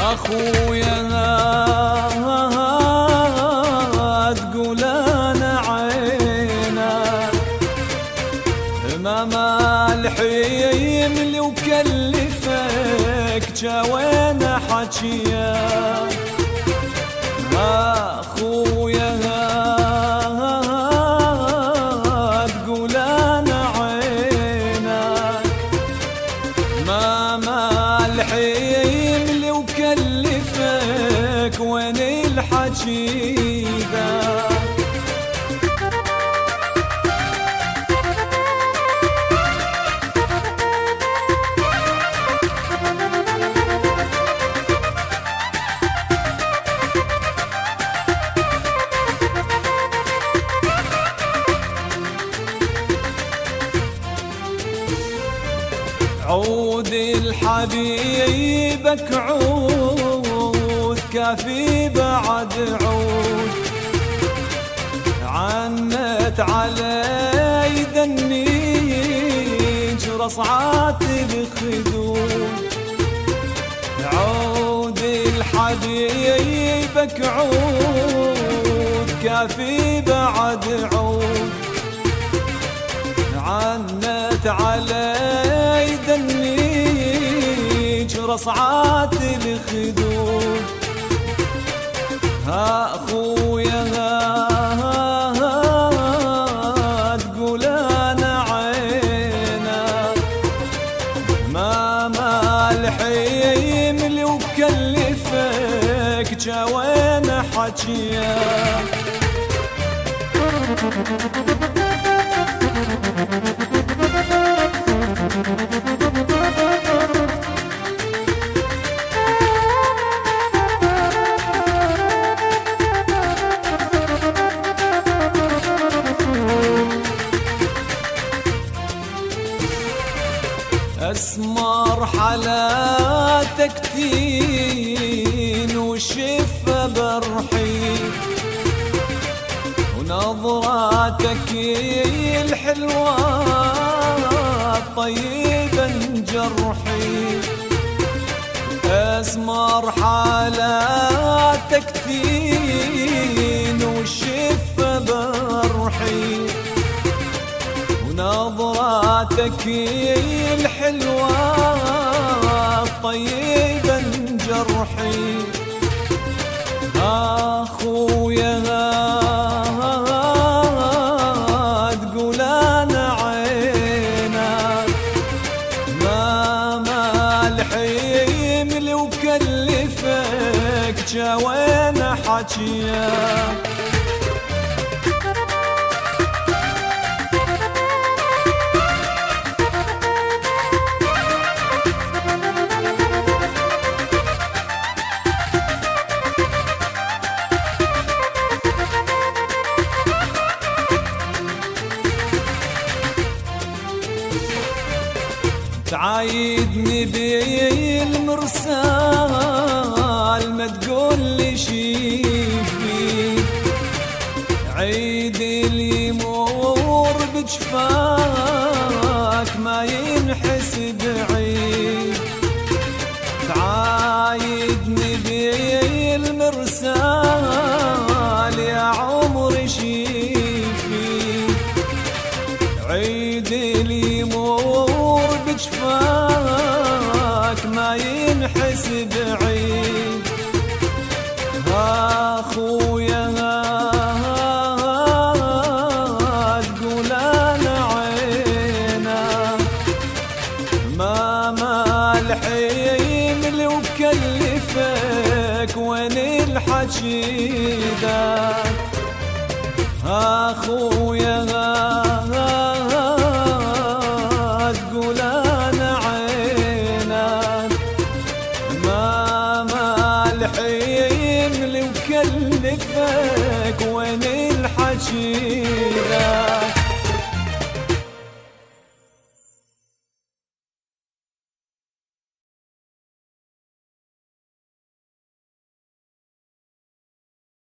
اخويا تقول انا عينك ما مالحي يملي وكلفك جاوينا حجيك اخويا تقول انا عينك ما مالحي يملي وكلفك وين الحجي ذا عود الحبيبك عود كافي بعد عود عنت علي ذنيج رصعات الخدود عود الحبيبك عود كافي بعد عود عنت علي ذنيج رصعات الخدود اخويا تقول انا عينك ما مالحي يملي وكلفك جاوينا حجيك اسمر حالاتك تين وشفة برحي ونظراتك الحلوة طيبا جرحي اسمر حالاتك تين وشفة برحي ونظراتك الحلوة طيبا جرحي اخويا تقول انا عينك ما مالحي يملي وكلفك جاوينا حجيك تعايدني بالمرسال ما تقول لي شي فيه عيد اللي يمر بجفاك ما ينحسب عيد تعايدني بالمرسال يا عمري شي فيه عيد اللي يمر بجفاك ما ينحسب عيد اخويا تقول انا عينك ما مالحي يملي وكلفك وين الحجي ذاك اخويا